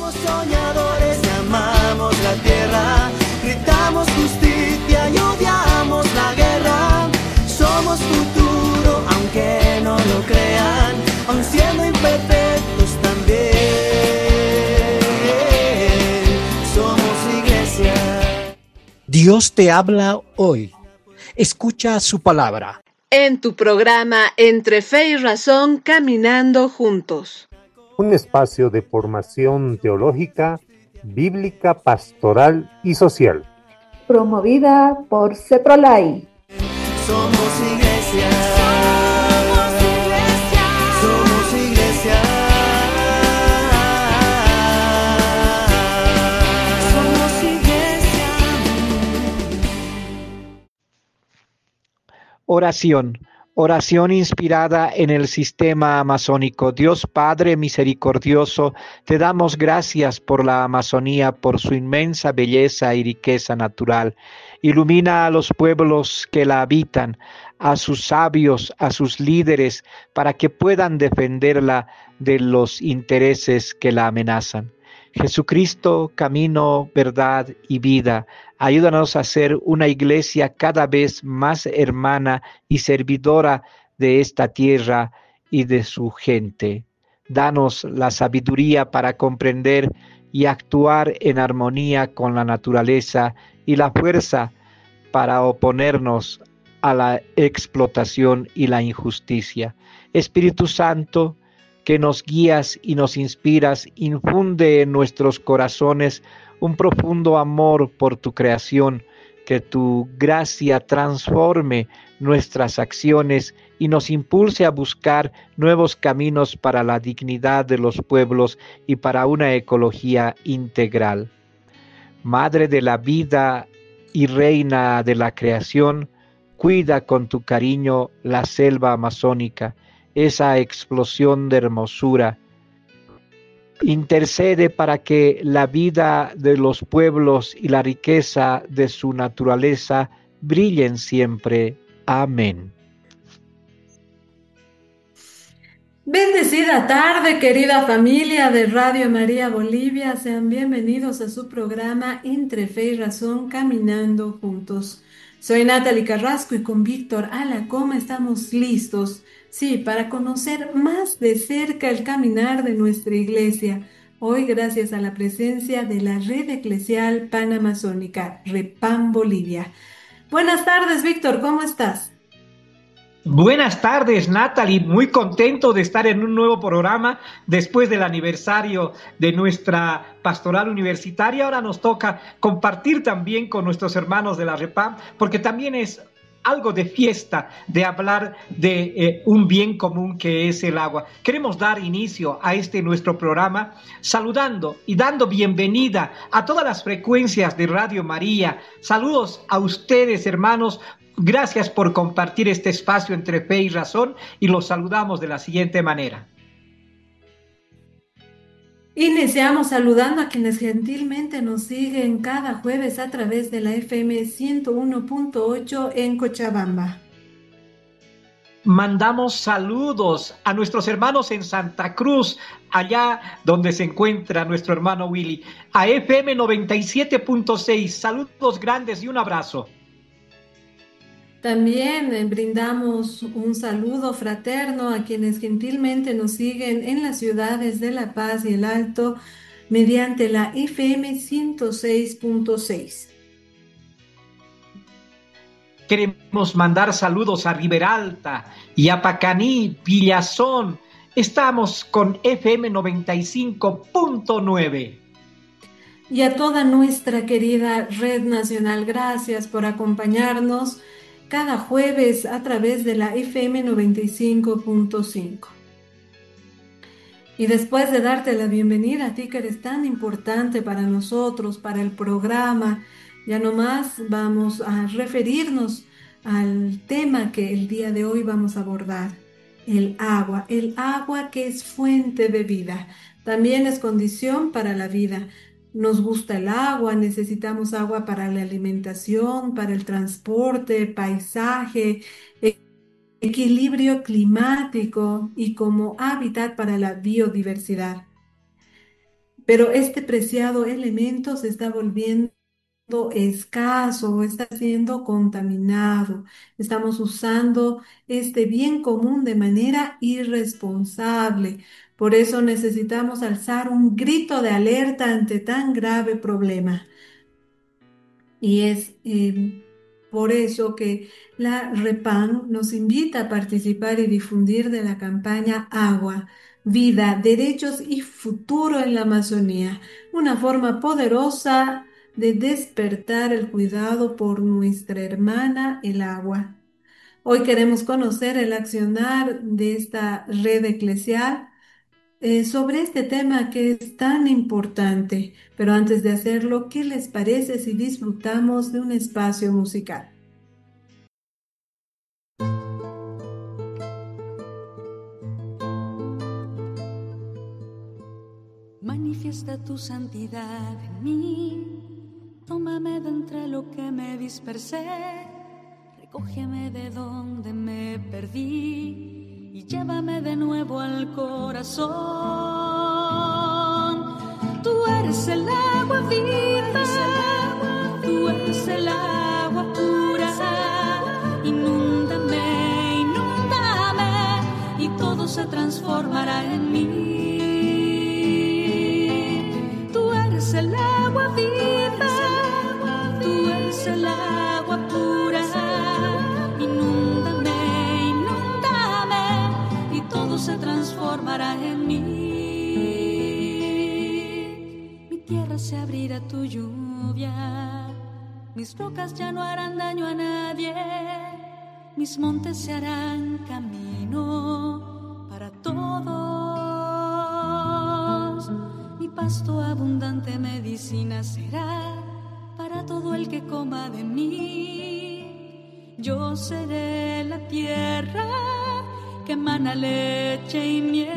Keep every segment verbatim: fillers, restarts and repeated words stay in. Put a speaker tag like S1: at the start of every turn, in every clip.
S1: Somos soñadores y amamos la tierra, gritamos justicia y odiamos la guerra. Somos futuro, aunque no lo crean, aun siendo imperfectos también. Somos iglesia.
S2: Dios te habla hoy. Escucha su palabra.
S3: En tu programa Entre Fe y Razón, Caminando Juntos.
S4: Un espacio de formación teológica, bíblica, pastoral y social.
S5: Promovida por CEPROLAI.
S1: Somos iglesia. Somos iglesia. Somos iglesia. Somos iglesia.
S2: Oración. Oración inspirada en el sistema amazónico. Dios Padre misericordioso, te damos gracias por la Amazonía, por su inmensa belleza y riqueza natural. Ilumina a los pueblos que la habitan, a sus sabios, a sus líderes, para que puedan defenderla de los intereses que la amenazan. Jesucristo, camino, verdad y vida, ayúdanos a ser una iglesia cada vez más hermana y servidora de esta tierra y de su gente. Danos la sabiduría para comprender y actuar en armonía con la naturaleza y la fuerza para oponernos a la explotación y la injusticia. Espíritu Santo, que nos guías y nos inspiras, infunde en nuestros corazones un profundo amor por tu creación, que tu gracia transforme nuestras acciones y nos impulse a buscar nuevos caminos para la dignidad de los pueblos y para una ecología integral. Madre de la vida y reina de la creación, cuida con tu cariño la selva amazónica, esa explosión de hermosura. Intercede para que la vida de los pueblos y la riqueza de su naturaleza brillen siempre. Amén.
S6: Bendecida tarde, querida familia de Radio María Bolivia. Sean bienvenidos a su programa Entre Fe y Razón, Caminando Juntos. Soy Natalie Carrasco y con Víctor Alacoma estamos listos, sí, para conocer más de cerca el caminar de nuestra iglesia. Hoy, gracias a la presencia de la Red Eclesial Panamazónica, REPAM Bolivia. Buenas tardes, Víctor, ¿cómo estás?
S7: Buenas tardes, Natalie. Muy contento de estar en un nuevo programa después del aniversario de nuestra pastoral universitaria. Ahora nos toca compartir también con nuestros hermanos de la REPAM, porque también es algo de fiesta de hablar de eh, un bien común que es el agua. Queremos dar inicio a este nuestro programa saludando y dando bienvenida a todas las frecuencias de Radio María. Saludos a ustedes, hermanos. Gracias por compartir este espacio entre fe y razón y los saludamos de la siguiente manera.
S6: Iniciamos saludando a quienes gentilmente nos siguen cada jueves a través de la F M ciento uno punto ocho en Cochabamba.
S7: Mandamos saludos a nuestros hermanos en Santa Cruz, allá donde se encuentra nuestro hermano Willy, a F M noventa y siete punto seis. Saludos grandes y un abrazo.
S6: También eh, brindamos un saludo fraterno a quienes gentilmente nos siguen en las ciudades de La Paz y El Alto mediante la F M ciento seis punto seis.
S7: Queremos mandar saludos a Riberalta, Yapacaní, Villazón. Estamos con F M noventa y cinco punto nueve.
S6: Y a toda nuestra querida Red Nacional, gracias por acompañarnos cada jueves a través de la F M noventa y cinco punto cinco. Y después de darte la bienvenida a ti que eres tan importante para nosotros, para el programa, ya nomás vamos a referirnos al tema que el día de hoy vamos a abordar, el agua, el agua que es fuente de vida, también es condición para la vida. Nos gusta el agua, necesitamos agua para la alimentación, para el transporte, paisaje, equilibrio climático y como hábitat para la biodiversidad. pero este preciado elemento se está volviendo escaso, está siendo contaminado. Estamos usando este bien común de manera irresponsable. Por eso necesitamos alzar un grito de alerta ante tan grave problema. Y es eh, por eso que la REPAN nos invita a participar y difundir de la campaña Agua, Vida, Derechos y Futuro en la Amazonía, una forma poderosa de despertar el cuidado por nuestra hermana el agua. Hoy queremos conocer el accionar de esta red eclesial eh, sobre este tema que es tan importante. Pero antes de hacerlo, ¿qué les parece si disfrutamos de un espacio musical?
S8: Manifiesta tu santidad en mí, tómame de entre lo que me dispersé, recógeme de donde me perdí y llévame de nuevo al corazón. Tú eres el agua viva, tú eres el agua pura, inúndame, inúndame y todo se transformará en mí. El agua viva, tú eres el agua pura, inúndame, inúndame y todo se transformará en mí. Mi tierra se abrirá a tu lluvia, mis rocas ya no harán daño a nadie, mis montes se harán camino para todos. Mi pasto abundante medicina será para todo el que coma de mí. Yo seré la tierra que emana leche y miel.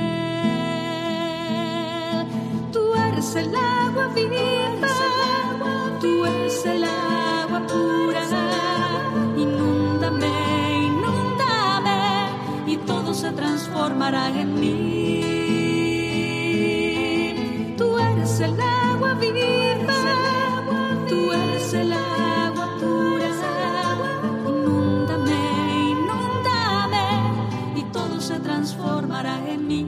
S8: Tú eres el agua viva, tú eres el agua pura. Inúndame, inúndame y todo se transformará en mí. El agua viva, tú eres el agua pura, inúndame, inúndame y todo se transformará en mí.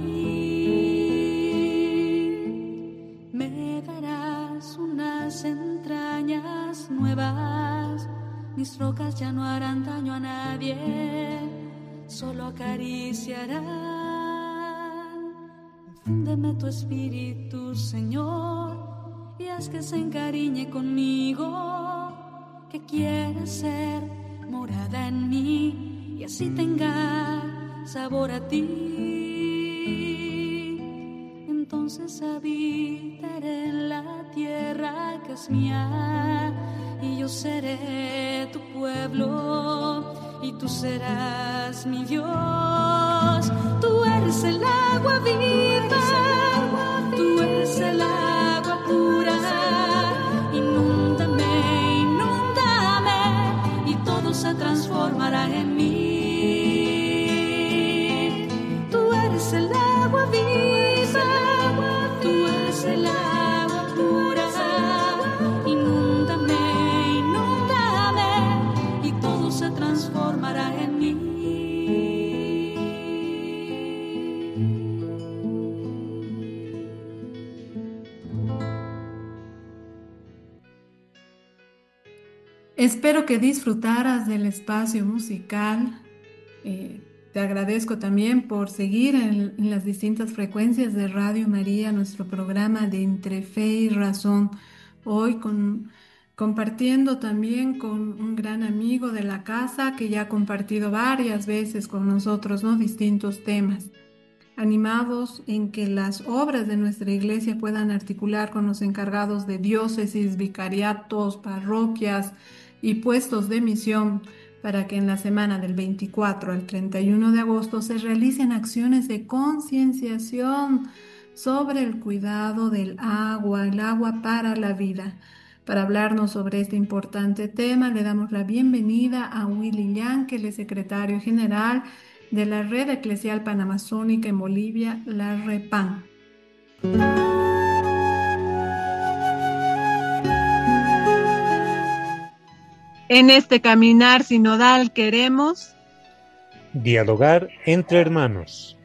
S8: Me darás unas entrañas nuevas, mis rocas ya no harán daño a nadie, solo acariciarán. Infúndeme tu espíritu, Señor, y haz que se encariñe conmigo, que quiera ser morada en mí y así tenga sabor a ti. Entonces habitaré en la tierra que es mía y yo seré tu pueblo y tú serás mi Dios. Tú eres el agua viva, tú eres el agua pura. Inúndame, inúndame y todo se transformará en mí. Tú eres el agua viva, tú eres el agua pura. Inúndame, inúndame y todo se transformará en mí.
S6: Espero que disfrutaras del espacio musical. Eh, te agradezco también por seguir en, en las distintas frecuencias de Radio María, nuestro programa de Entre Fe y Razón. Hoy con, compartiendo también con un gran amigo de la casa que ya ha compartido varias veces con nosotros, ¿no?, distintos temas. Animados en que las obras de nuestra iglesia puedan articular con los encargados de diócesis, vicariatos, parroquias y puestos de misión para que en la semana del veinticuatro al treinta y uno de agosto se realicen acciones de concienciación sobre el cuidado del agua, el agua para la vida. Para hablarnos sobre este importante tema, le damos la bienvenida a Willy Llanque, que es secretario general de la Red Eclesial Panamazónica en Bolivia, la REPAN. En este caminar sinodal queremos
S4: dialogar entre hermanos.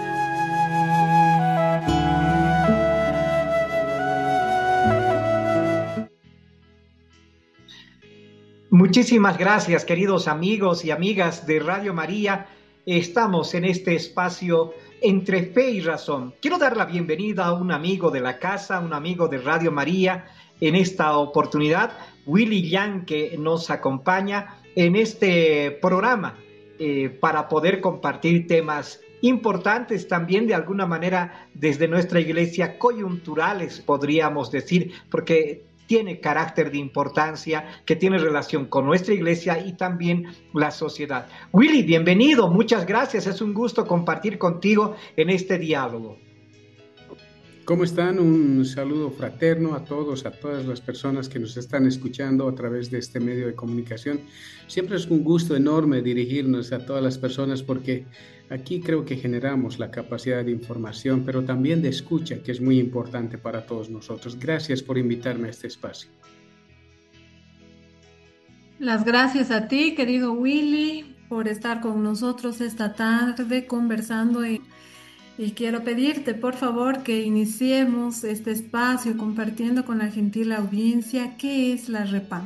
S7: Muchísimas gracias, queridos amigos y amigas de Radio María. Estamos en este espacio Entre Fe y Razón. Quiero dar la bienvenida a un amigo de la casa, un amigo de Radio María, en esta oportunidad, Willy Yang, que nos acompaña en este programa eh, para poder compartir temas importantes también, de alguna manera, desde nuestra iglesia, coyunturales, podríamos decir, porque tiene carácter de importancia, que tiene relación con nuestra iglesia y también la sociedad. Willy, bienvenido, muchas gracias, es un gusto compartir contigo en este diálogo.
S9: ¿Cómo están? Un saludo fraterno a todos, a todas las personas que nos están escuchando a través de este medio de comunicación. Siempre es un gusto enorme dirigirnos a todas las personas porque aquí creo que generamos la capacidad de información, pero también de escucha, que es muy importante para todos nosotros. Gracias por invitarme a este espacio.
S6: Las gracias a ti, querido Willy, por estar con nosotros esta tarde conversando y, y quiero pedirte, por favor, que iniciemos este espacio compartiendo con la gentil audiencia qué es la REPAM.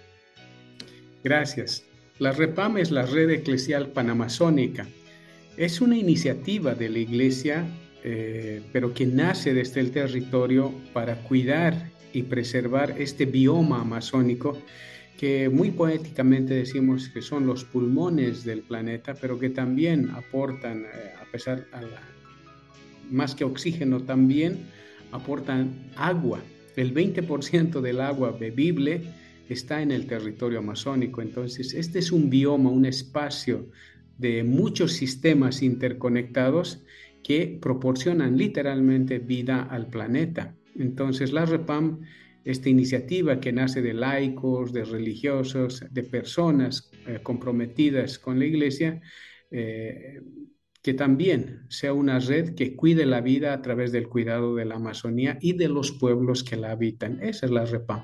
S9: Gracias. La REPAM es la Red Eclesial Panamazónica. Es una iniciativa de la Iglesia, eh, pero que nace desde el territorio para cuidar y preservar este bioma amazónico que muy poéticamente decimos que son los pulmones del planeta, pero que también aportan, eh, a pesar a la, más que oxígeno, también aportan agua. El veinte por ciento del agua bebible está en el territorio amazónico. Entonces, este es un bioma, un espacio de muchos sistemas interconectados que proporcionan literalmente vida al planeta. Entonces, la REPAM, esta iniciativa que nace de laicos, de religiosos, de personas eh, comprometidas con la Iglesia, eh, que también sea una red que cuide la vida a través del cuidado de la Amazonía y de los pueblos que la habitan. Esa es la REPAM.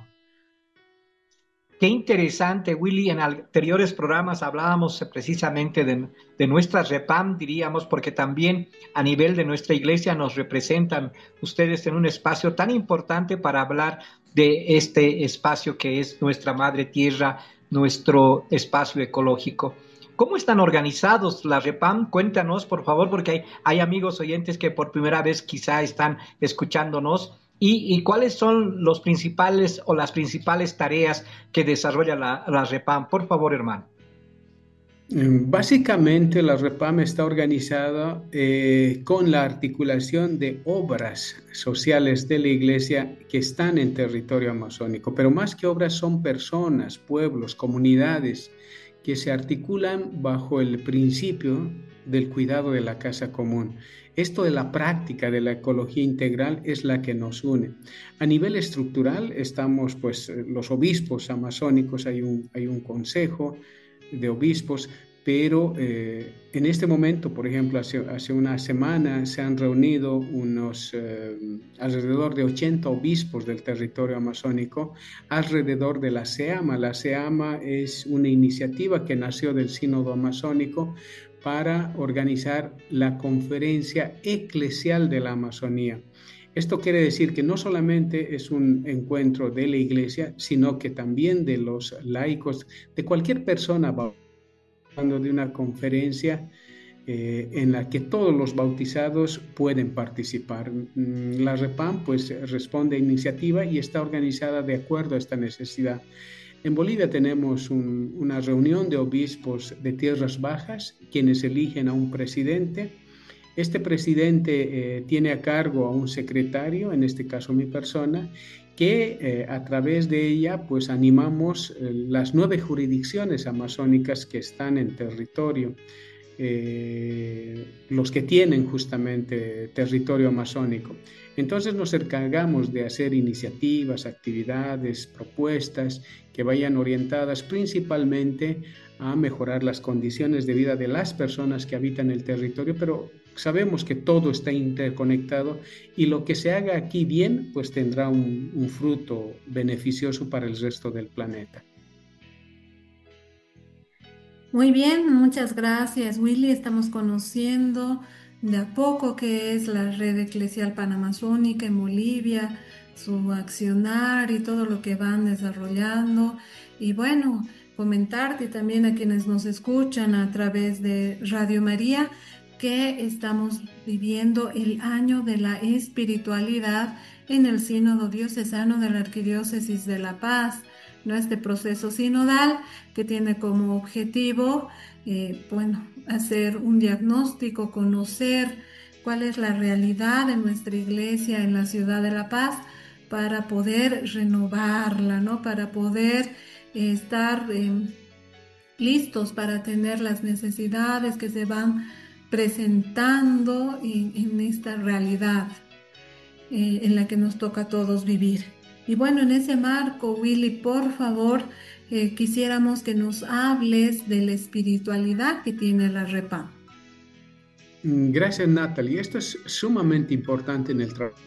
S7: Qué interesante, Willy. En anteriores programas hablábamos precisamente de, de nuestra REPAM, diríamos, porque también a nivel de nuestra iglesia nos representan ustedes en un espacio tan importante para hablar de este espacio que es nuestra madre tierra, nuestro espacio ecológico. ¿Cómo están organizados la REPAM? Cuéntanos, por favor, porque hay, hay amigos oyentes que por primera vez quizá están escuchándonos. ¿Y, y cuáles son los principales o las principales tareas que desarrolla la, la REPAM? Por favor, hermano.
S9: Básicamente la REPAM está organizada eh, con la articulación de obras sociales de la Iglesia que están en territorio amazónico, pero más que obras son personas, pueblos, comunidades que se articulan bajo el principio del cuidado de la casa común. Esto de la práctica de la ecología integral es la que nos une. A nivel estructural estamos pues los obispos amazónicos, hay un, hay un consejo de obispos, pero eh, en este momento, por ejemplo, hace, hace una semana se han reunido unos eh, alrededor de ochenta obispos del territorio amazónico alrededor de la SEAMA. La SEAMA es una iniciativa que nació del Sínodo Amazónico para organizar la Conferencia Eclesial de la Amazonía. Esto quiere decir que no solamente es un encuentro de la Iglesia, sino que también de los laicos, de cualquier persona, hablando de una conferencia eh, en la que todos los bautizados pueden participar. La REPAM pues responde a iniciativa y está organizada de acuerdo a esta necesidad. En Bolivia tenemos un, una reunión de obispos de tierras bajas, quienes eligen a un presidente. Este presidente eh, tiene a cargo a un secretario, en este caso mi persona, que eh, a través de ella pues animamos eh, las nueve jurisdicciones amazónicas que están en territorio, eh, los que tienen justamente territorio amazónico. Entonces nos encargamos de hacer iniciativas, actividades, propuestas que vayan orientadas principalmente a mejorar las condiciones de vida de las personas que habitan el territorio, pero sabemos que todo está interconectado y lo que se haga aquí bien, pues tendrá un, un fruto beneficioso para el resto del planeta.
S6: Muy bien, muchas gracias, Willy. Estamos conociendo de a poco qué es la Red Eclesial Panamazónica en Bolivia, su accionar y todo lo que van desarrollando. Y bueno, comentarte también a quienes nos escuchan a través de Radio María que estamos viviendo el año de la espiritualidad en el Sínodo Diocesano de la Arquidiócesis de La Paz, ¿no? Este proceso sinodal que tiene como objetivo, eh, bueno, hacer un diagnóstico, conocer cuál es la realidad de nuestra iglesia en la ciudad de La Paz para poder renovarla, ¿no? Para poder eh, estar eh, listos para atender las necesidades que se van presentando en, en esta realidad eh, en la que nos toca a todos vivir. Y bueno, en ese marco, Willy, por favor, eh, quisiéramos que nos hables de la espiritualidad que tiene la REPAM.
S9: Gracias, Natalie. Esto es sumamente importante en el trabajo.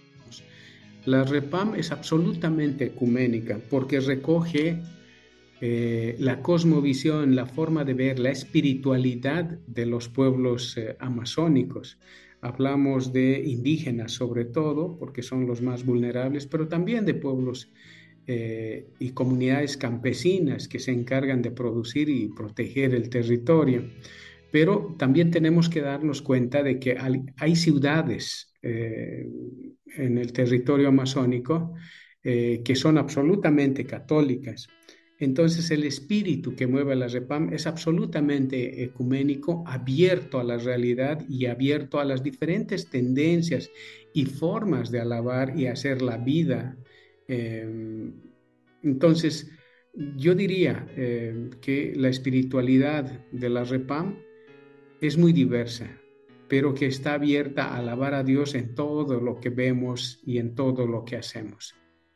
S9: La REPAM es absolutamente ecuménica porque recoge eh, la cosmovisión, la forma de ver la espiritualidad de los pueblos eh, amazónicos. Hablamos de indígenas sobre todo, porque son los más vulnerables, pero también de pueblos eh, y comunidades campesinas que se encargan de producir y proteger el territorio. Pero también tenemos que darnos cuenta de que hay, hay ciudades eh, en el territorio amazónico eh, que son absolutamente católicas. Entonces el espíritu que mueve a la REPAM es absolutamente ecuménico, abierto a la realidad y abierto a las diferentes tendencias y formas de alabar y hacer la vida. Eh, entonces yo diría eh, que la espiritualidad de la REPAM es muy diversa, pero que está abierta a alabar a Dios en todo lo que vemos y en todo lo que hacemos.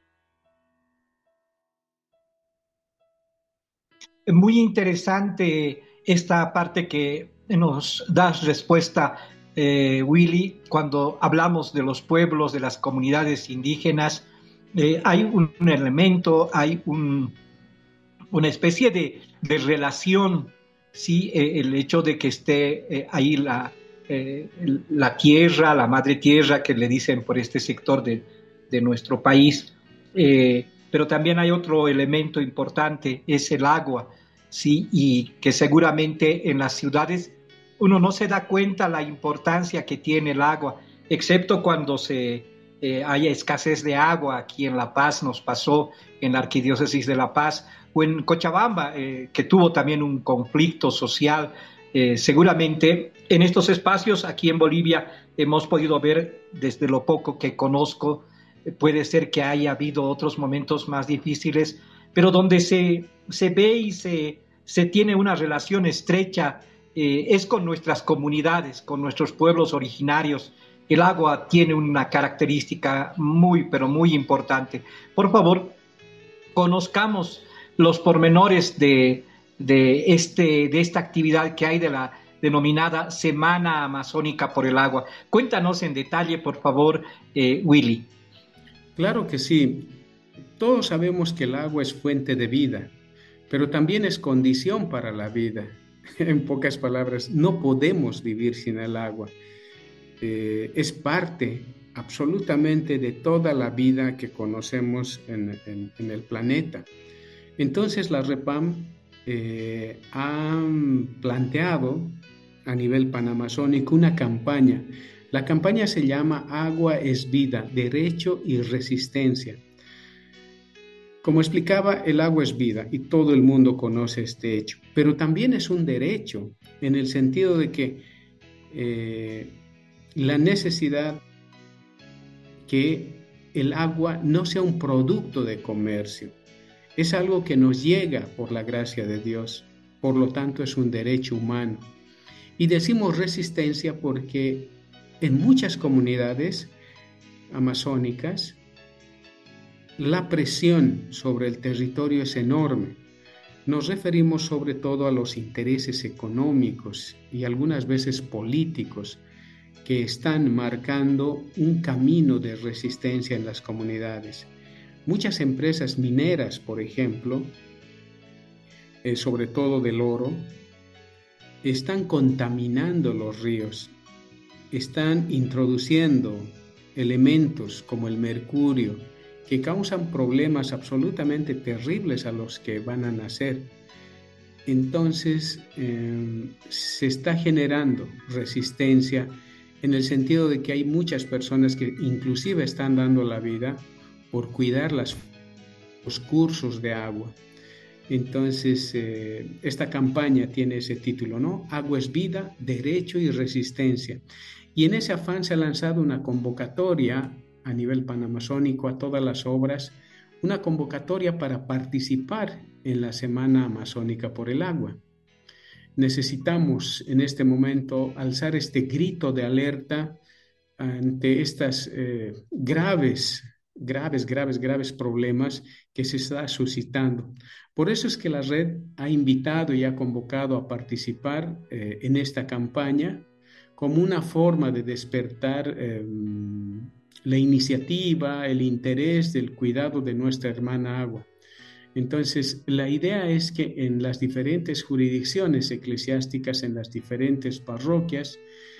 S7: Muy interesante esta parte que nos das respuesta, eh, Willy, cuando hablamos de los pueblos, de las comunidades indígenas. Eh, hay un, un elemento, hay un, una especie de, de relación, ¿sí? Eh, el hecho de que esté eh, ahí la, eh, la tierra, la madre tierra, que le dicen por este sector de, de nuestro país, eh, pero también hay otro elemento importante, es el agua, ¿sí? Y que seguramente en las ciudades uno no se da cuenta la importancia que tiene el agua, excepto cuando se, eh, haya escasez de agua. Aquí en La Paz nos pasó, en la Arquidiócesis de La Paz, o en Cochabamba, eh, que tuvo también un conflicto social. Eh, seguramente en estos espacios, aquí en Bolivia, hemos podido ver, desde lo poco que conozco, puede ser que haya habido otros momentos más difíciles, pero donde se, se ve y se, se tiene una relación estrecha eh, es con nuestras comunidades, con nuestros pueblos originarios. El agua tiene una característica muy, pero muy importante. Por favor, conozcamos los pormenores de, de, este, de esta actividad que hay de la denominada Semana Amazónica por el Agua. Cuéntanos en detalle, por favor, eh, Willy.
S9: Claro que sí. Todos sabemos que el agua es fuente de vida, pero también es condición para la vida. En pocas palabras, no podemos vivir sin el agua. Eh, es parte absolutamente de toda la vida que conocemos en, en, en el planeta. Entonces la REPAM eh, ha planteado a nivel panamazónico una campaña. La campaña se llama Agua es Vida, Derecho y Resistencia. Como explicaba, el agua es vida y todo el mundo conoce este hecho, pero también es un derecho en el sentido de que eh, la necesidad que el agua no sea un producto de comercio, es algo que nos llega por la gracia de Dios, por lo tanto es un derecho humano. Y decimos resistencia porque en muchas comunidades amazónicas la presión sobre el territorio es enorme. Nos referimos sobre todo a los intereses económicos y algunas veces políticos que están marcando un camino de resistencia en las comunidades. Muchas empresas mineras, por ejemplo, eh, sobre todo del oro, están contaminando los ríos, están introduciendo elementos como el mercurio que causan problemas absolutamente terribles a los que van a nacer. Entonces eh, se está generando resistencia en el sentido de que hay muchas personas que inclusive están dando la vida por cuidar las, los cursos de agua. Entonces eh, esta campaña tiene ese título, ¿no? Agua es vida, derecho y resistencia. Y en ese afán se ha lanzado una convocatoria a nivel panamazónico a todas las obras, una convocatoria para participar en la Semana Amazónica por el Agua. Necesitamos en este momento alzar este grito de alerta ante estas eh, graves, graves, graves, graves problemas que se está suscitando. Por eso es que la red ha invitado y ha convocado a participar eh, en esta campaña como una forma de despertar eh, la iniciativa, el interés del cuidado de nuestra hermana agua. Entonces, la idea es que en las diferentes jurisdicciones eclesiásticas, en las diferentes parroquias,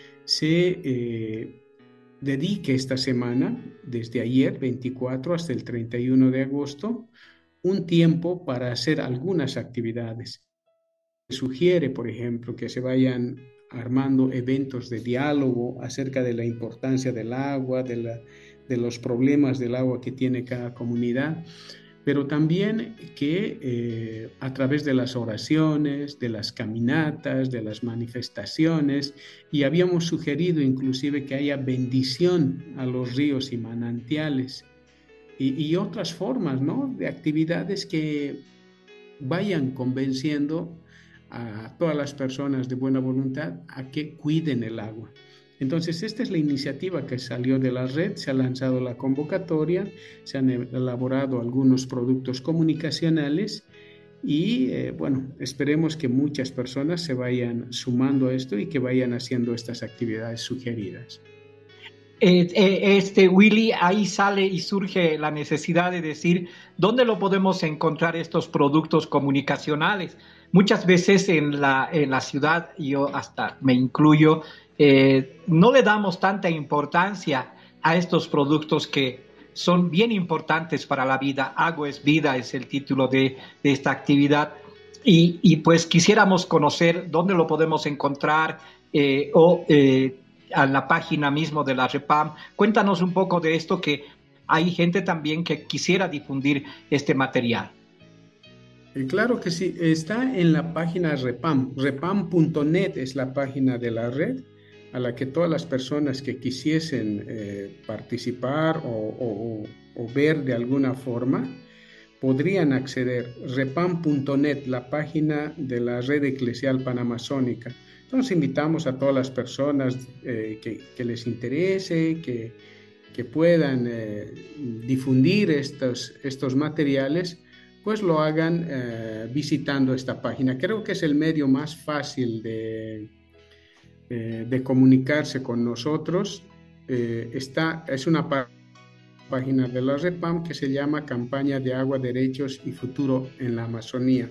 S9: se eh, dedique esta semana, desde ayer veinticuatro hasta el treinta y uno de agosto, un tiempo para hacer algunas actividades. Se sugiere, por ejemplo, que se vayan armando eventos de diálogo acerca de la importancia del agua, de, la, de los problemas del agua que tiene cada comunidad, pero también que eh, a través de las oraciones, de las caminatas, de las manifestaciones, y habíamos sugerido inclusive que haya bendición a los ríos y manantiales, y, y otras formas, ¿no?, de actividades que vayan convenciendo a todas las personas de buena voluntad a que cuiden el agua. Entonces, esta es la iniciativa que salió de la red, se ha lanzado la convocatoria, se han elaborado algunos productos comunicacionales y, eh, bueno, esperemos que muchas personas se vayan sumando a esto y que vayan haciendo estas actividades sugeridas.
S7: Eh, eh, este Willy, ahí sale y surge la necesidad de decir dónde lo podemos encontrar estos productos comunicacionales. Muchas veces en la, en la ciudad, yo hasta me incluyo, eh, no le damos tanta importancia a estos productos que son bien importantes para la vida. Agua es vida es el título de, de esta actividad y, y pues quisiéramos conocer dónde lo podemos encontrar eh, o eh, a la página mismo de la REPAM. Cuéntanos un poco de esto, que hay gente también que quisiera difundir este material.
S9: Claro que sí, está en la página REPAM, repam punto net es la página de la red a la que todas las personas que quisiesen eh, participar o, o, o ver de alguna forma podrían acceder. repam punto net, la página de la red eclesial panamazónica. Entonces invitamos a todas las personas eh, que, que les interese, que, que puedan eh, difundir estos, estos materiales, pues lo hagan eh, visitando esta página. Creo que es el medio más fácil de, eh, de comunicarse con nosotros. Eh, está, es una página de la REPAM que se llama Campaña de Agua, Derechos y Futuro en la Amazonía.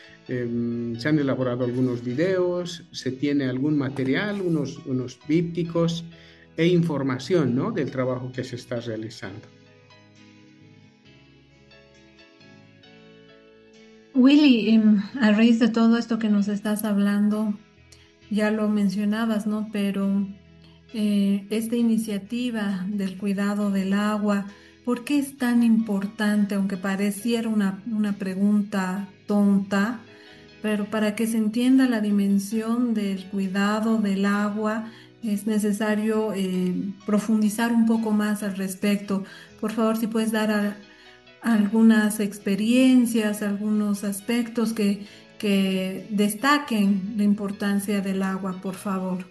S9: Eh, se han elaborado algunos videos, se tiene algún material, unos, unos dípticos e información, ¿no?, del trabajo que se está realizando.
S6: Willy, a raíz de todo esto que nos estás hablando, ya lo mencionabas, ¿no? Pero eh, esta iniciativa del cuidado del agua, ¿por qué es tan importante? Aunque pareciera una, una pregunta tonta, pero para que se entienda la dimensión del cuidado del agua, es necesario eh, profundizar un poco más al respecto. Por favor, si puedes dar a, algunas experiencias, algunos aspectos que, que destaquen la importancia del agua, por favor.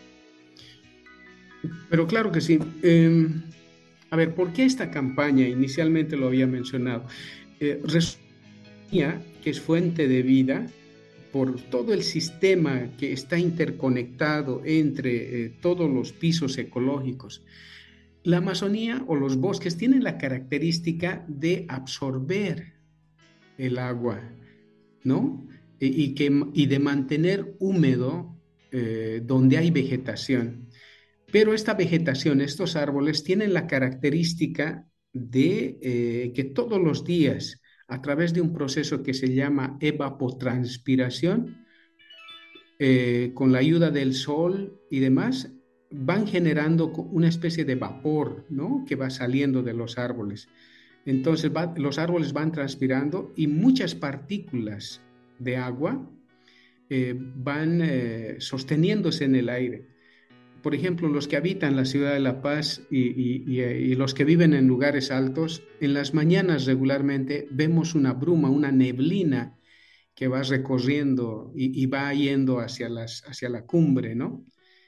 S9: Pero claro que sí. Eh, a ver, ¿por qué esta campaña? Inicialmente lo había mencionado. Eh, resulta que es fuente de vida por todo el sistema que está interconectado entre eh, todos los pisos ecológicos. La Amazonía o los bosques tienen la característica de absorber el agua, ¿no? Y, y, que, y de mantener húmedo eh, donde hay vegetación. Pero esta vegetación, estos árboles, tienen la característica de eh, que todos los días, a través de un proceso que se llama evapotranspiración, eh, con la ayuda del sol y demás, van generando una especie de vapor, ¿no?, que va saliendo de los árboles. Entonces va, los árboles van transpirando y muchas partículas de agua eh, van eh, sosteniéndose en el aire. Por ejemplo, los que habitan la ciudad de La Paz y, y, y, y los que viven en lugares altos, en las mañanas regularmente vemos una bruma, una neblina que va recorriendo y, y va yendo hacia, las, hacia la cumbre, ¿no?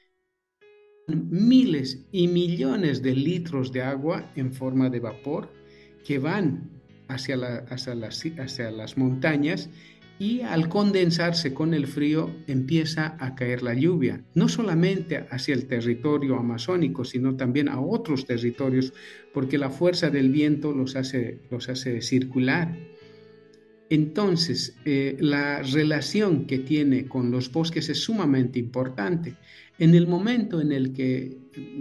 S9: Miles y millones de litros de agua en forma de vapor que van hacia, la, hacia, las, hacia las montañas, y al condensarse con el frío empieza a caer la lluvia, no solamente hacia el territorio amazónico, sino también a otros territorios, porque la fuerza del viento los hace, los hace circular. Entonces, eh, la relación que tiene con los bosques es sumamente importante. En el momento en el que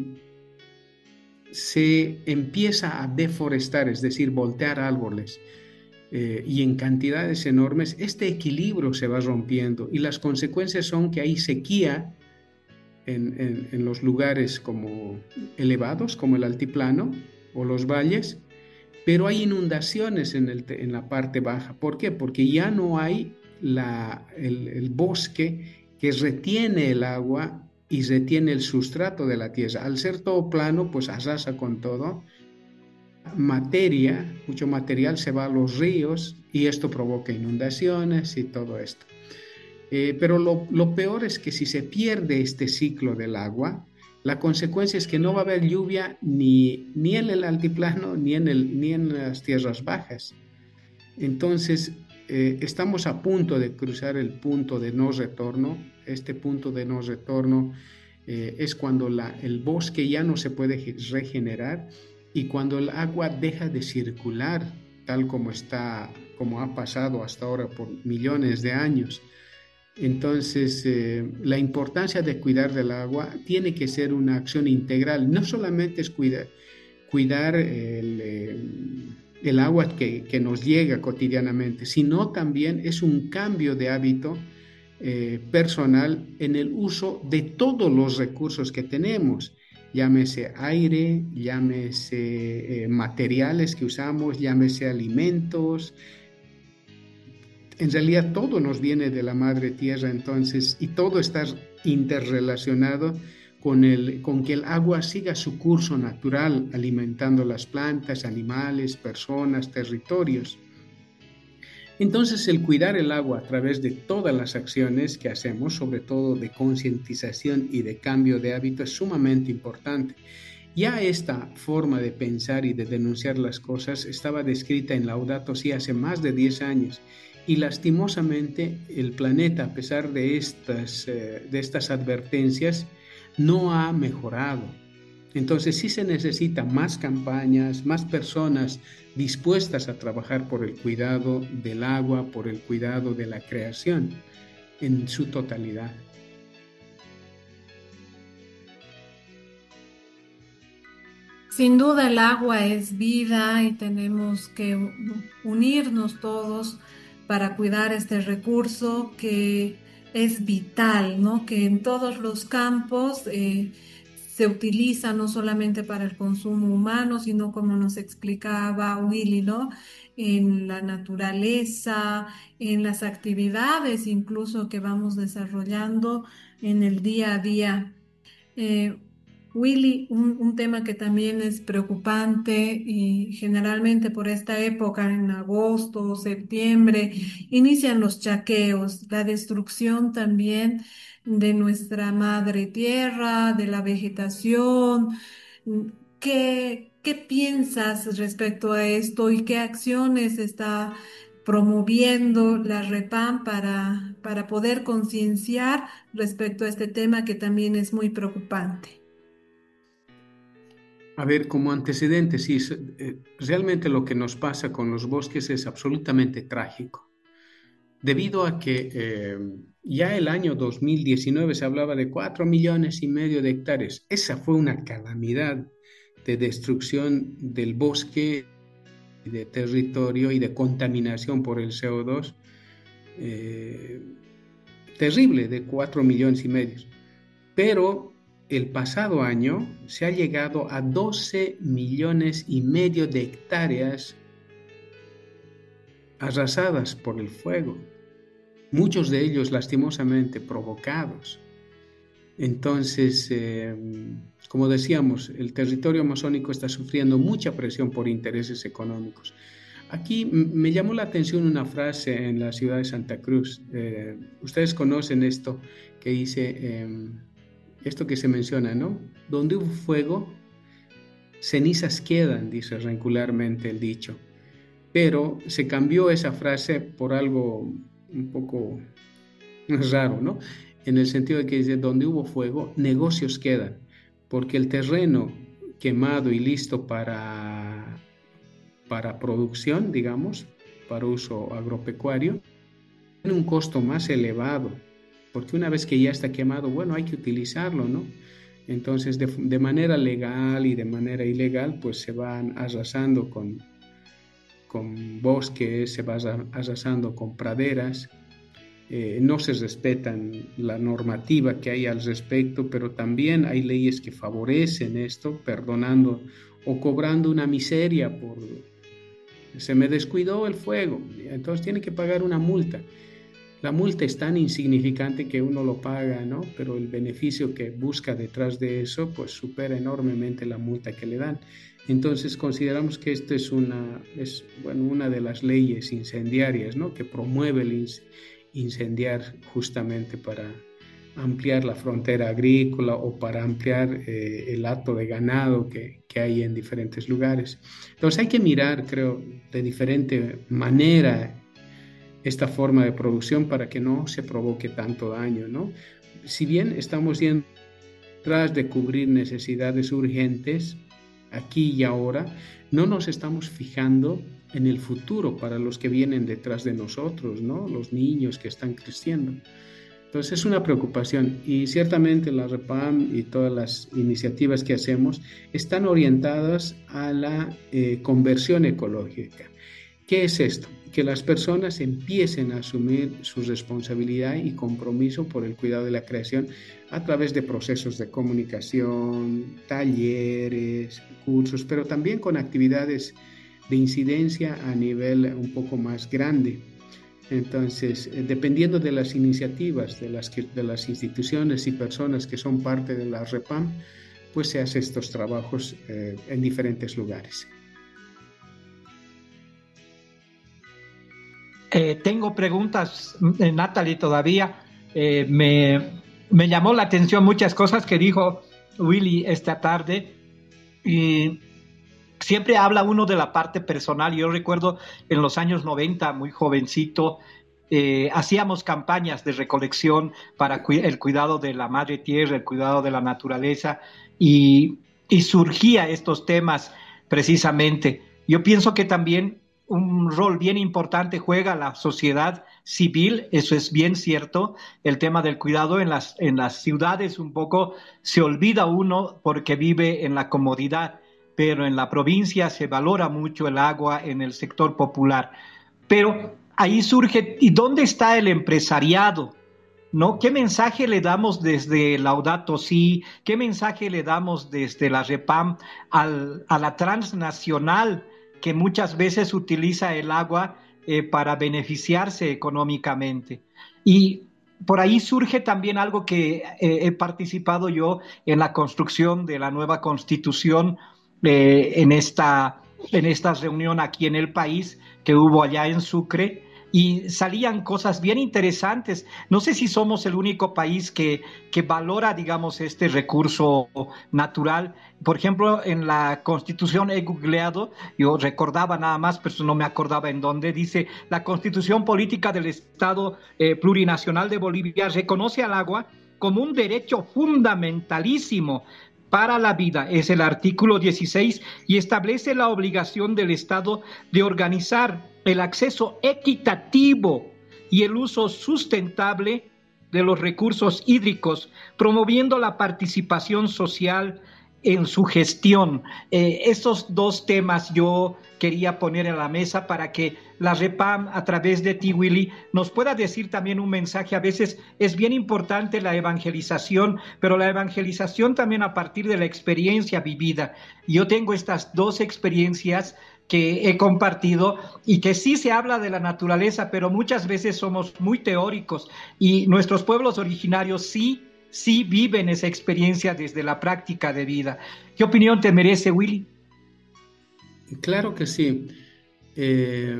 S9: se empieza a deforestar, es decir, voltear árboles, eh, y en cantidades enormes, este equilibrio se va rompiendo y las consecuencias son que hay sequía en, en, en los lugares como elevados, como el altiplano o los valles, pero hay inundaciones en, el, en la parte baja. ¿Por qué? Porque ya no hay la, el, el bosque que retiene el agua y retiene el sustrato de la tierra. Al ser todo plano, pues arrasa con todo. Materia, mucho material se va a los ríos y esto provoca inundaciones y todo esto. Eh, pero lo, lo peor es que si se pierde este ciclo del agua, la consecuencia es que no va a haber lluvia ni, ni en el altiplano ni en, el, ni en las tierras bajas. Entonces, eh, estamos a punto de cruzar el punto de no retorno. Este punto de no retorno eh, es cuando la, el bosque ya no se puede regenerar y cuando el agua deja de circular tal como está, como ha pasado hasta ahora por millones de años. Entonces, eh, la importancia de cuidar del agua tiene que ser una acción integral. No solamente es cuidar, cuidar el, el agua que, que nos llega cotidianamente, sino también es un cambio de hábito eh, personal en el uso de todos los recursos que tenemos. Llámese aire, llámese eh, materiales que usamos, llámese alimentos. En realidad todo nos viene de la madre tierra, entonces, y todo está interrelacionado con, el, con que el agua siga su curso natural, alimentando las plantas, animales, personas, territorios. Entonces, el cuidar el agua a través de todas las acciones que hacemos, sobre todo de concientización y de cambio de hábito, es sumamente importante. Ya esta forma de pensar y de denunciar las cosas estaba descrita en Laudato Si hace más de diez años. Y lastimosamente el planeta, a pesar de estas, eh, de estas advertencias, no ha mejorado. Entonces sí se necesitan más campañas, más personas dispuestas a trabajar por el cuidado del agua, por el cuidado de la creación en su totalidad.
S6: Sin duda el agua es vida y tenemos que unirnos todos para cuidar este recurso que es vital, ¿no? Que en todos los campos eh, se utiliza no solamente para el consumo humano, sino como nos explicaba Willy, ¿no? En la naturaleza, en las actividades incluso que vamos desarrollando en el día a día. Eh, Willy, un, un tema que también es preocupante y generalmente por esta época, en agosto, septiembre, inician los chaqueos, la destrucción también de nuestra madre tierra, de la vegetación. ¿Qué, qué piensas respecto a esto y qué acciones está promoviendo la REPAM para, para poder concienciar respecto a este tema que también es muy preocupante?
S9: A ver, como antecedente, sí, realmente lo que nos pasa con los bosques es absolutamente trágico. debido a que eh, ya el año dos mil diecinueve se hablaba de cuatro millones y medio de hectáreas. Esa fue una calamidad de destrucción del bosque, de territorio y de contaminación por el C O dos eh, terrible, de cuatro millones y medio. Pero el pasado año se ha llegado a doce millones y medio de hectáreas arrasadas por el fuego, muchos de ellos lastimosamente provocados. Entonces, eh, como decíamos, el territorio amazónico está sufriendo mucha presión por intereses económicos. Aquí me llamó la atención una frase en la ciudad de Santa Cruz. Eh, ustedes conocen esto que dice, eh, esto que se menciona, ¿no? Donde hubo fuego, cenizas quedan, dice regularmente el dicho. Pero se cambió esa frase por algo un poco raro, ¿no? En el sentido de que dice, donde hubo fuego, negocios quedan, porque el terreno quemado y listo para, para producción, digamos, para uso agropecuario, tiene un costo más elevado, porque una vez que ya está quemado, bueno, hay que utilizarlo, ¿no? Entonces, de, de manera legal y de manera ilegal, pues se van arrasando con, con bosques, se va arrasando con praderas. Eh, no se respetan la normativa que hay al respecto, pero también hay leyes que favorecen esto, perdonando o cobrando una miseria por se me descuidó el fuego, entonces tiene que pagar una multa. La multa es tan insignificante que uno lo paga, ¿no? Pero el beneficio que busca detrás de eso, pues supera enormemente la multa que le dan. Entonces consideramos que esto es una, es, bueno, una de las leyes incendiarias, ¿no? Que promueve el incendio. incendiar justamente para ampliar la frontera agrícola o para ampliar eh, el hato de ganado que, que hay en diferentes lugares. Entonces hay que mirar, creo, de diferente manera esta forma de producción para que no se provoque tanto daño, ¿no? Si bien estamos yendo tras de cubrir necesidades urgentes aquí y ahora, no nos estamos fijando en el futuro para los que vienen detrás de nosotros, ¿no? Los niños que están creciendo. Entonces es una preocupación y ciertamente la REPAM y todas las iniciativas que hacemos están orientadas a la eh, conversión ecológica. ¿Qué es esto? Que las personas empiecen a asumir su responsabilidad y compromiso por el cuidado de la creación a través de procesos de comunicación, talleres, cursos, pero también con actividades de incidencia a nivel un poco más grande. Entonces, dependiendo de las iniciativas de las, que, de las instituciones y personas que son parte de la REPAM, pues se hacen estos trabajos eh, en diferentes lugares.
S7: Eh, tengo preguntas, eh, Natalie, todavía. Eh, me, me llamó la atención muchas cosas que dijo Willy esta tarde y siempre habla uno de la parte personal. Yo recuerdo en los años noventa, muy jovencito, eh, hacíamos campañas de recolección para cu- el cuidado de la madre tierra, el cuidado de la naturaleza y, y surgía estos temas precisamente. Yo pienso que también un rol bien importante juega la sociedad civil, eso es bien cierto, el tema del cuidado en las, en las ciudades un poco se olvida uno porque vive en la comodidad, pero en la provincia se valora mucho el agua en el sector popular. Pero ahí surge, ¿y dónde está el empresariado? ¿No? ¿Qué mensaje le damos desde Laudato Si? ¿Qué mensaje le damos desde la REPAM al, a la transnacional que muchas veces utiliza el agua eh, para beneficiarse económicamente? Y por ahí surge también algo que eh, he participado yo en la construcción de la nueva Constitución eh, en, esta, en esta reunión aquí en el país que hubo allá en Sucre, y salían cosas bien interesantes. No sé si somos el único país que, que valora, digamos, este recurso natural. Por ejemplo, en la Constitución he googleado, yo recordaba nada más, pero no me acordaba en dónde, dice: la Constitución Política del Estado eh, Plurinacional de Bolivia reconoce al agua como un derecho fundamentalísimo para la vida. Es el artículo dieciséis y establece la obligación del Estado de organizar el acceso equitativo y el uso sustentable de los recursos hídricos, promoviendo la participación social en su gestión. Eh, estos dos temas yo quería poner en la mesa para que la REPAM, a través de ti, Willy, nos pueda decir también un mensaje. A veces es bien importante la evangelización, pero la evangelización también a partir de la experiencia vivida. Yo tengo estas dos experiencias que he compartido y que sí se habla de la naturaleza, pero muchas veces somos muy teóricos y nuestros pueblos originarios sí sí viven esa experiencia desde la práctica de vida. ¿Qué opinión te merece, Willy?
S9: Claro que sí. Eh,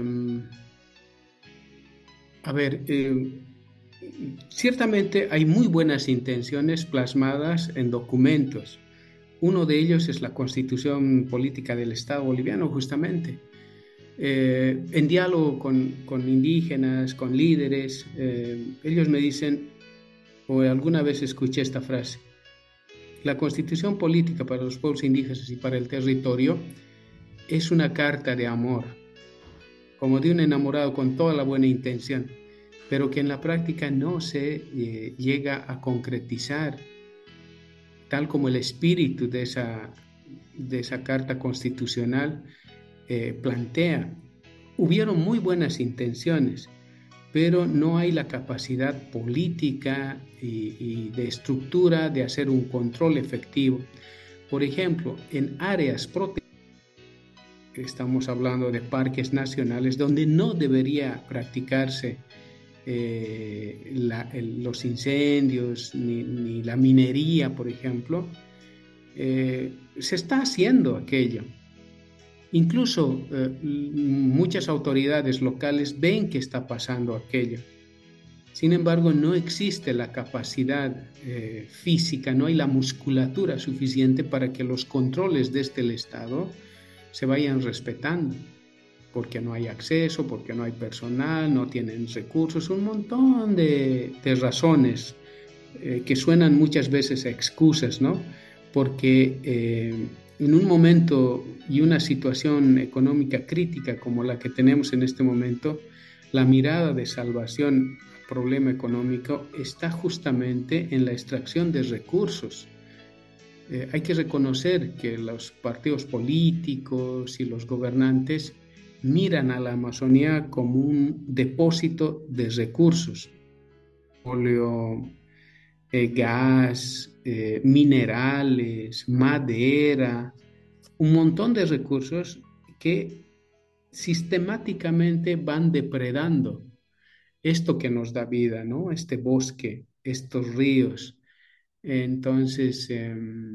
S9: a ver, eh, ciertamente hay muy buenas intenciones plasmadas en documentos. Uno de ellos es la Constitución Política del Estado Boliviano, justamente. Eh, en diálogo con, con indígenas, con líderes, eh, ellos me dicen, o alguna vez escuché esta frase: la Constitución Política para los pueblos indígenas y para el territorio es una carta de amor, como de un enamorado con toda la buena intención, pero que en la práctica no se eh, llega a concretizar tal como el espíritu de esa, de esa carta constitucional eh, plantea. Hubieron muy buenas intenciones, pero no hay la capacidad política y, y de estructura de hacer un control efectivo. Por ejemplo, en áreas protegidas, estamos hablando de parques nacionales, donde no debería practicarse eh, la, el, los incendios ni, ni la minería, por ejemplo, eh, se está haciendo aquello. Incluso eh, muchas autoridades locales ven que está pasando aquello. Sin embargo, no existe la capacidad eh, física, no hay la musculatura suficiente para que los controles desde el Estado se vayan respetando, porque no hay acceso, porque no hay personal, no tienen recursos, un montón de, de razones eh, que suenan muchas veces a excusas, ¿no? Porque eh, en un momento y una situación económica crítica como la que tenemos en este momento, la mirada de salvación al problema económico está justamente en la extracción de recursos. Eh, hay que reconocer que los partidos políticos y los gobernantes miran a la Amazonía como un depósito de recursos, petróleo, eh, gas, eh, minerales, madera, un montón de recursos que sistemáticamente van depredando esto que nos da vida, ¿no? Este bosque, estos ríos. Entonces, eh,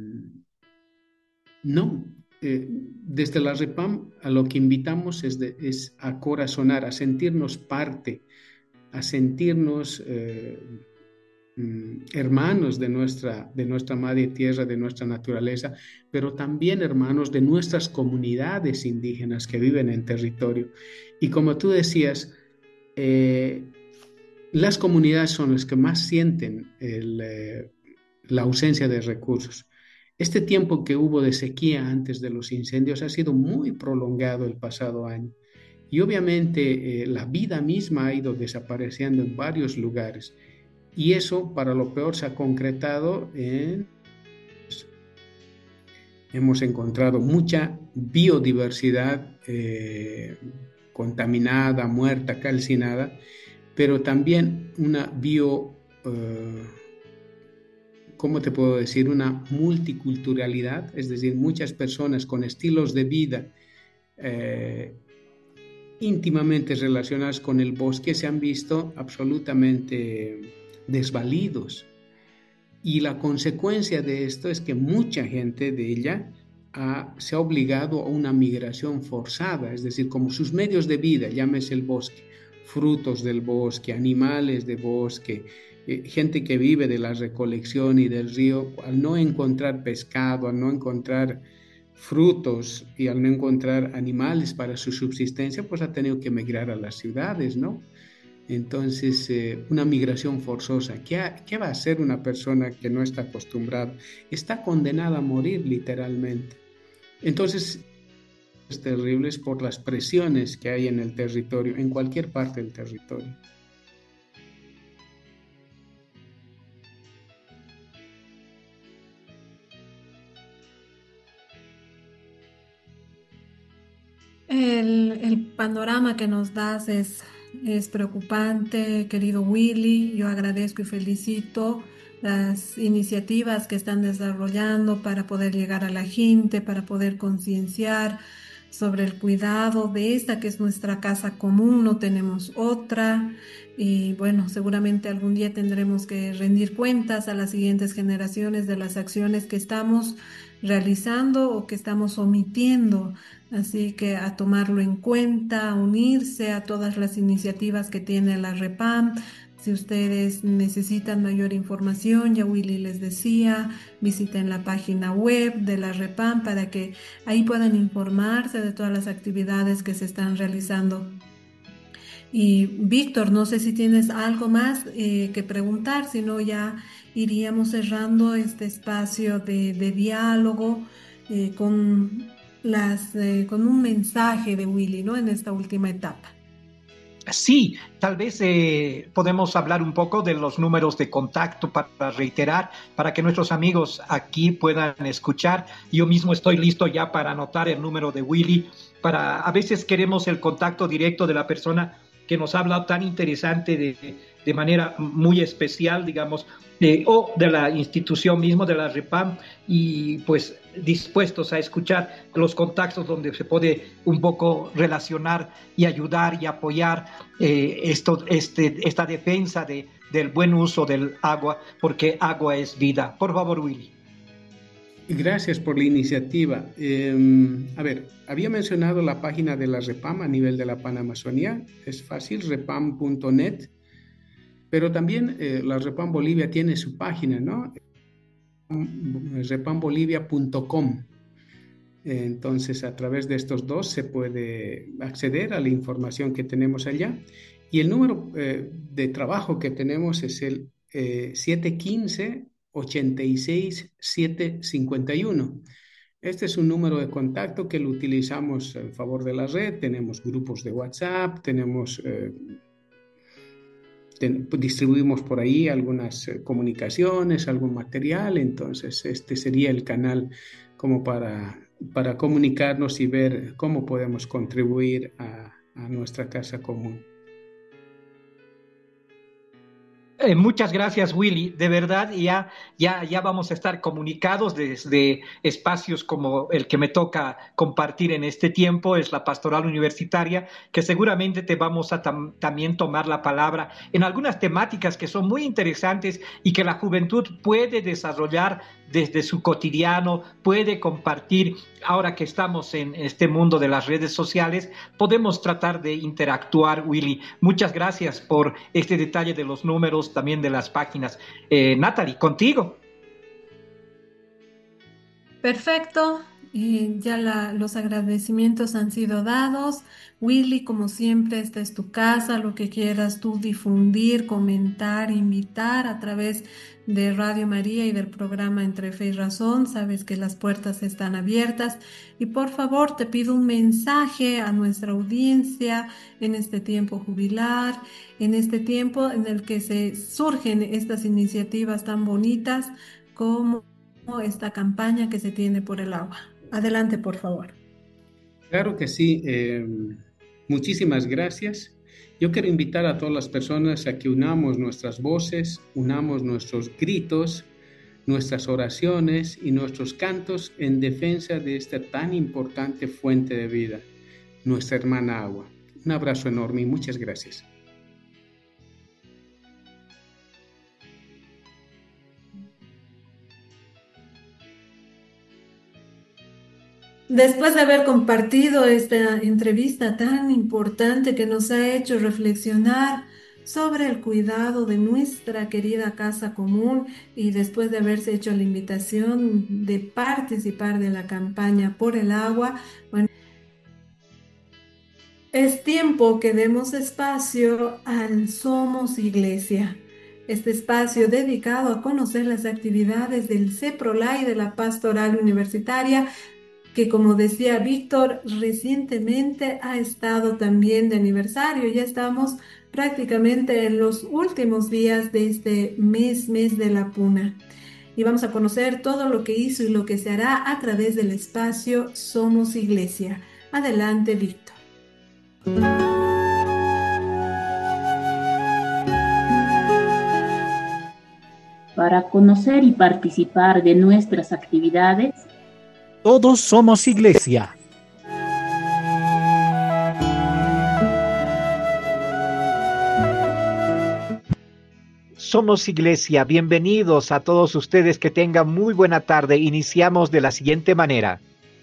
S9: no, eh, desde la REPAM a lo que invitamos es, de, es a corazonar, a sentirnos parte, a sentirnos eh, hermanos de nuestra, de nuestra madre tierra, de nuestra naturaleza, pero también hermanos de nuestras comunidades indígenas que viven en territorio. Y como tú decías, eh, las comunidades son las que más sienten el, eh, la ausencia de recursos. Este tiempo que hubo de sequía antes de los incendios ha sido muy prolongado el pasado año. Y obviamente eh, la vida misma ha ido desapareciendo en varios lugares. Y eso, para lo peor, se ha concretado en... Hemos encontrado mucha biodiversidad eh, contaminada, muerta, calcinada, pero también una bio... Eh, ¿cómo te puedo decir? Una multiculturalidad, es decir, muchas personas con estilos de vida eh, íntimamente relacionadas con el bosque se han visto absolutamente desvalidos. Y la consecuencia de esto es que mucha gente de ella ha, se ha obligado a una migración forzada, es decir, como sus medios de vida, llámese el bosque, frutos del bosque, animales de bosque, eh, gente que vive de la recolección y del río, al no encontrar pescado, al no encontrar frutos y al no encontrar animales para su subsistencia, pues ha tenido que emigrar a las ciudades, ¿no? Entonces, eh, una migración forzosa. ¿Qué, ha, ¿Qué va a hacer una persona que no está acostumbrada? Está condenada a morir literalmente. Entonces, es terrible por las presiones que hay en el territorio, en cualquier parte del territorio.
S6: el, el panorama que nos das es, es preocupante, querido Willy. Yo agradezco y felicito las iniciativas que están desarrollando para poder llegar a la gente, para poder concienciar sobre el cuidado de esta que es nuestra casa común, no tenemos otra. Y bueno, seguramente algún día tendremos que rendir cuentas a las siguientes generaciones de las acciones que estamos realizando o que estamos omitiendo. Así que a tomarlo en cuenta, a unirse a todas las iniciativas que tiene la REPAM. Si ustedes necesitan mayor información, ya Willy les decía, visiten la página web de la REPAM para que ahí puedan informarse de todas las actividades que se están realizando. Y Víctor, no sé si tienes algo más eh, que preguntar, si no ya iríamos cerrando este espacio de, de diálogo eh, con, las, eh, con un mensaje de Willy, ¿no? En esta última etapa.
S7: Sí, tal vez eh, podemos hablar un poco de los números de contacto para reiterar, para que nuestros amigos aquí puedan escuchar. Yo mismo estoy listo ya para anotar el número de Willy. Para, a veces queremos el contacto directo de la persona que nos ha hablado tan interesante de, de manera muy especial, digamos, eh, o de la institución mismo, de la REPAM, y pues dispuestos a escuchar los contactos donde se puede un poco relacionar y ayudar y apoyar eh, esto, este, esta defensa de, del buen uso del agua, porque agua es vida. Por favor, Willy.
S9: Gracias por la iniciativa. Eh, a ver, había mencionado la página de la REPAM a nivel de la Panamazonía. Es fácil, repam punto net. Pero también eh, la REPAM Bolivia tiene su página, ¿no? repam bolivia punto com. Entonces, a través de estos dos se puede acceder a la información que tenemos allá. Y el número eh, de trabajo que tenemos es el eh, siete uno cinco, ochenta y seis, siete cincuenta y uno. Este es un número de contacto que lo utilizamos en favor de la red. Tenemos grupos de WhatsApp, tenemos... Eh, distribuimos por ahí algunas eh, comunicaciones, algún material, entonces este sería el canal como para, para comunicarnos y ver cómo podemos contribuir a, a nuestra casa común.
S7: Eh, muchas gracias, Willy. De verdad, ya, ya, ya vamos a estar comunicados desde espacios como el que me toca compartir en este tiempo, es la Pastoral Universitaria, que seguramente te vamos a tam- también tomar la palabra en algunas temáticas que son muy interesantes y que la juventud puede desarrollar desde su cotidiano, puede compartir. Ahora que estamos en este mundo de las redes sociales, podemos tratar de interactuar, Willy. Muchas gracias por este detalle de los números, también de las páginas. Eh, Natalie, contigo.
S6: Perfecto. Eh, ya la, los agradecimientos han sido dados. Willy, como siempre, esta es tu casa, lo que quieras tú difundir, comentar, invitar a través de Radio María y del programa Entre Fe y Razón. Sabes que las puertas están abiertas. Y por favor, te pido un mensaje a nuestra audiencia en este tiempo jubilar, en este tiempo en el que se surgen estas iniciativas tan bonitas como esta campaña que se tiene por el agua. Adelante, por favor.
S9: Claro que sí. Eh, muchísimas gracias. Yo quiero invitar a todas las personas a que unamos nuestras voces, unamos nuestros gritos, nuestras oraciones y nuestros cantos en defensa de esta tan importante fuente de vida, nuestra hermana agua. Un abrazo enorme y muchas gracias.
S6: Después de haber compartido esta entrevista tan importante que nos ha hecho reflexionar sobre el cuidado de nuestra querida casa común y después de haberse hecho la invitación de participar de la campaña por el agua, bueno, es tiempo que demos espacio al Somos Iglesia. Este espacio dedicado a conocer las actividades del CEPROLAI de la Pastoral Universitaria, que como decía Víctor, recientemente ha estado también de aniversario. Ya estamos prácticamente en los últimos días de este mes, mes de la Puna. Y vamos a conocer todo lo que hizo y lo que se hará a través del espacio Somos Iglesia. Adelante, Víctor.
S10: Para conocer y participar de nuestras actividades,
S11: todos somos iglesia.
S2: Somos Iglesia, bienvenidos a todos ustedes, que tengan muy buena tarde. Iniciamos de la siguiente manera.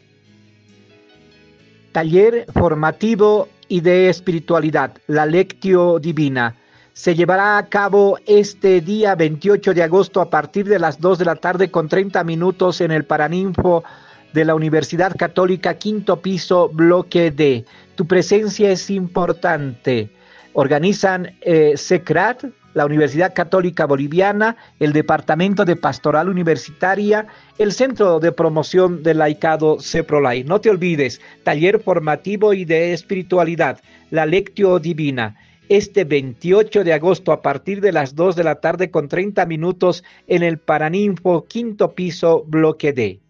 S2: Taller formativo y de espiritualidad, la Lectio Divina. Se llevará a cabo este día veintiocho de agosto a partir de las dos de la tarde con treinta minutos en el Paraninfo de la Universidad Católica, quinto piso, bloque D. Tu presencia es importante. Organizan eh, SECRAT, la Universidad Católica Boliviana, el Departamento de Pastoral Universitaria, el Centro de Promoción del Laicado CEPROLAI. No te olvides, taller formativo y de espiritualidad, la Lectio Divina, este veintiocho de agosto a partir de las dos de la tarde con treinta minutos en el Paraninfo, quinto piso, bloque D.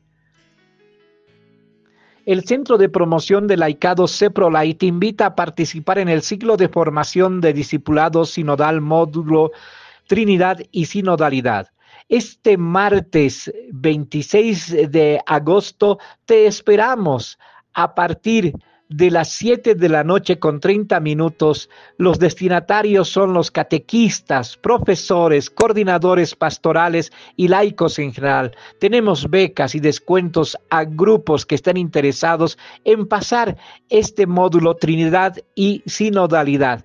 S2: El Centro de Promoción del Laicado CEPROLAI te invita a participar en el ciclo de formación de discipulado sinodal módulo Trinidad y Sinodalidad. Este martes veintiséis de agosto te esperamos a partir de las siete de la noche con treinta minutos. Los destinatarios son los catequistas, profesores, coordinadores pastorales y laicos en general. Tenemos becas y descuentos a grupos que estén interesados en pasar este módulo Trinidad y Sinodalidad.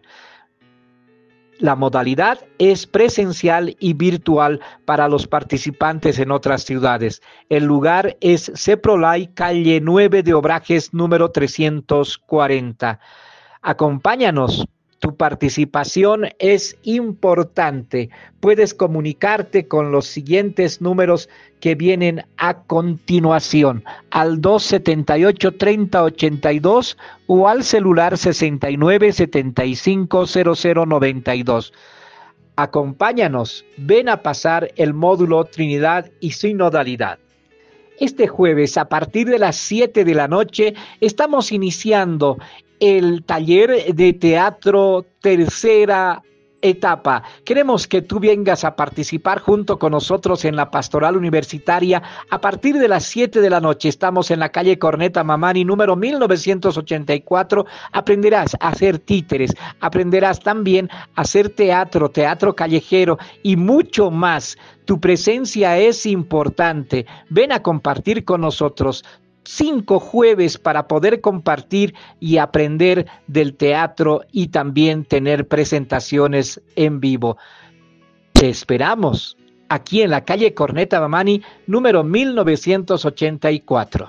S2: La modalidad es presencial y virtual para los participantes en otras ciudades. El lugar es CEPROLAI, calle nueve de Obrajes, número trescientos cuarenta. Acompáñanos. Tu participación es importante. Puedes comunicarte con los siguientes números que vienen a continuación: al dos setenta y ocho, treinta ochenta y dos o al celular sesenta y nueve, setenta y cinco, cero cero noventa y dos. Acompáñanos, ven a pasar el módulo Trinidad y Sinodalidad. Este jueves, a partir de las siete de la noche, estamos iniciando el taller de teatro tercera etapa. Queremos que tú vengas a participar junto con nosotros en la pastoral universitaria a partir de las siete de la noche. Estamos en la calle Corneta Mamani, número mil novecientos ochenta y cuatro. Aprenderás a hacer títeres, aprenderás también a hacer teatro, teatro callejero y mucho más. Tu presencia es importante. Ven a compartir con nosotros. Cinco jueves para poder compartir y aprender del teatro y también tener presentaciones en vivo. Te esperamos aquí en la calle Corneta Mamani, número mil novecientos ochenta y cuatro.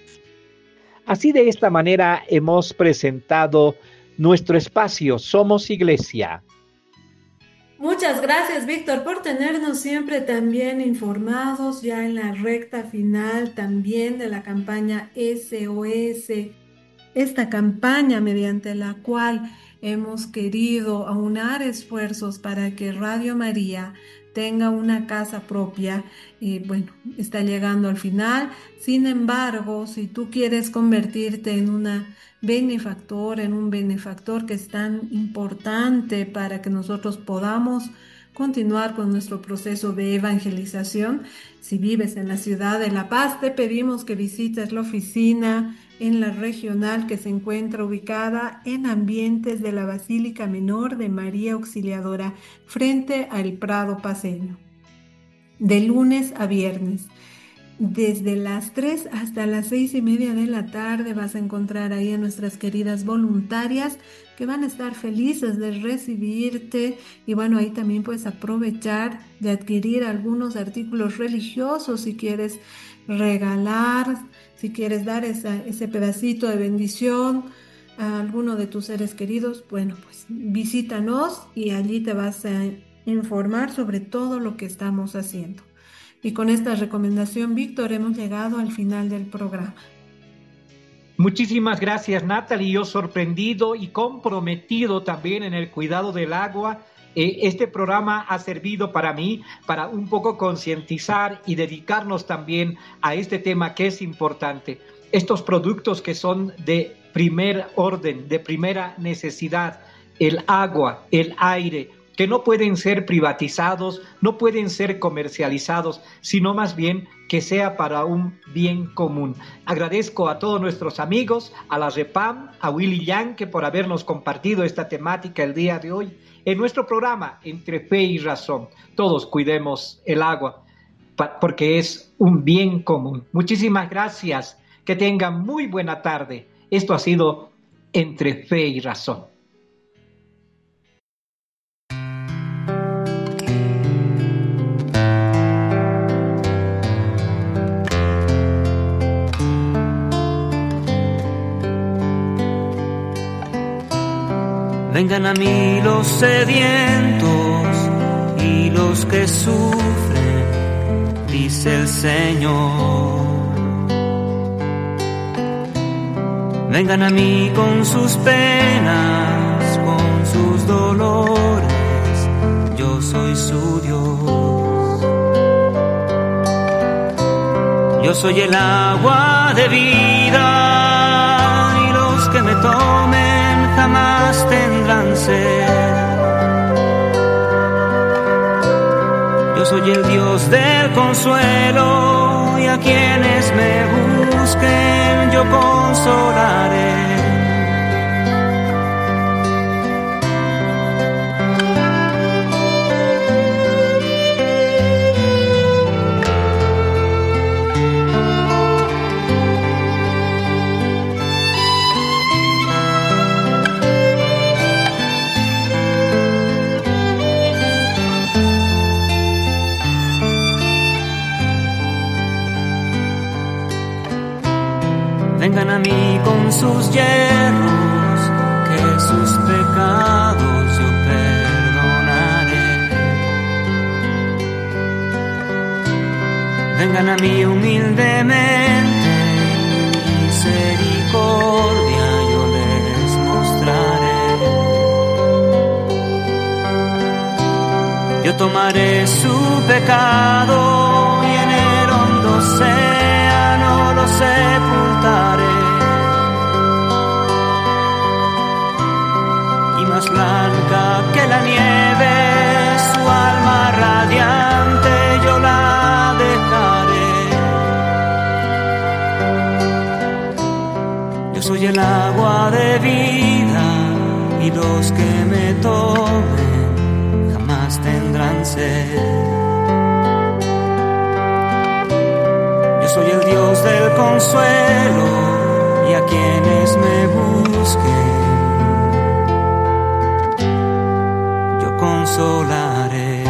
S2: Así, de esta manera hemos presentado nuestro espacio Somos Iglesia.
S6: Muchas gracias, Víctor, por tenernos siempre también informados ya en la recta final también de la campaña S O S, esta campaña mediante la cual hemos querido aunar esfuerzos para que Radio María tenga una casa propia. Y bueno, está llegando al final. Sin embargo, si tú quieres convertirte en una benefactor, en un benefactor que es tan importante para que nosotros podamos continuar con nuestro proceso de evangelización, si vives en la ciudad de La Paz, te pedimos que visites la oficina en la regional que se encuentra ubicada en ambientes de la Basílica Menor de María Auxiliadora, frente al Prado Paceño, de lunes a viernes. Desde las tres hasta las seis y media de la tarde vas a encontrar ahí a nuestras queridas voluntarias que van a estar felices de recibirte. Y bueno, ahí también puedes aprovechar de adquirir algunos artículos religiosos si quieres regalar, si quieres dar esa, ese pedacito de bendición a alguno de tus seres queridos. Bueno, pues visítanos y allí te vas a informar sobre todo lo que estamos haciendo. Y con esta recomendación, Víctor, hemos llegado al final del programa.
S7: Muchísimas gracias, Natalie. Yo sorprendido y comprometido también en el cuidado del agua. Eh, este programa ha servido para mí para un poco concientizar y dedicarnos también a este tema que es importante. Estos productos que son de primer orden, de primera necesidad, el agua, el aire, que no pueden ser privatizados, no pueden ser comercializados, sino más bien que sea para un bien común. Agradezco a todos nuestros amigos, a la REPAM, a Willy Yanque por habernos compartido esta temática el día de hoy en nuestro programa Entre Fe y Razón. Todos cuidemos el agua porque es un bien común. Muchísimas gracias, que tengan muy buena tarde. Esto ha sido Entre Fe y Razón.
S12: Vengan a mí los sedientos y los que sufren, dice el Señor. Vengan a mí con sus penas, con sus dolores, yo soy su Dios. Yo soy el agua de vida y los que me tomen jamás tendrán sed. Yo soy el Dios del consuelo y a quienes me busquen yo consolaré. Vengan a mí con sus yerros, que sus pecados yo perdonaré. Vengan a mí humildemente, misericordia yo les mostraré. Yo tomaré su pecado y en el hondo océano lo sepultaré. Y más blanca que la nieve, su alma radiante yo la dejaré. Yo soy el agua de vida y los que me tomen jamás tendrán sed. Yo soy el Dios del consuelo y a quienes me busquen yo consolaré.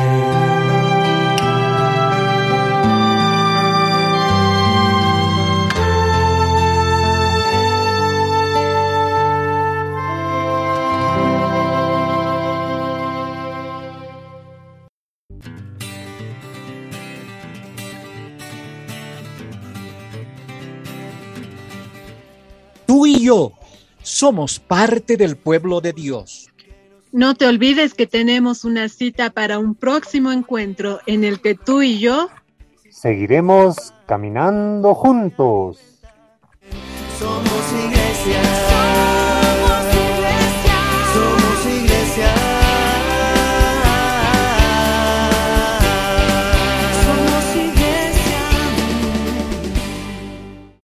S11: Tú y yo somos parte del pueblo de Dios.
S3: No te olvides que tenemos una cita para un próximo encuentro en el que tú y yo
S4: seguiremos caminando juntos.
S1: Somos iglesia.